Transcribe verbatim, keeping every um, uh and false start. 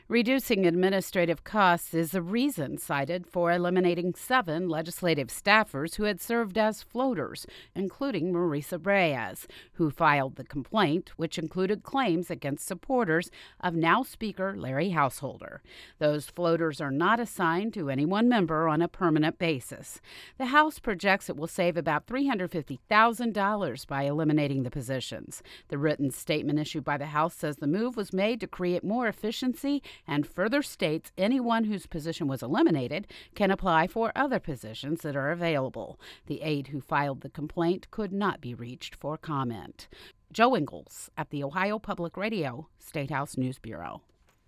Reducing administrative costs is the reason cited for eliminating seven legislative staffers who had served as floaters, including Marisa Reyes, who filed the complaint, which included claims against supporters of now Speaker Larry Householder. Those floaters are not assigned to any one member on a permanent basis. The House projects it will save about three hundred fifty thousand dollars by eliminating the positions. The written statement issued by the House says the move was made to create more efficiency and further states anyone whose position was eliminated can apply for other positions that are available. The aide who filed the complaint could not be reached for comment. Joe Ingles at the Ohio Public Radio State House News Bureau.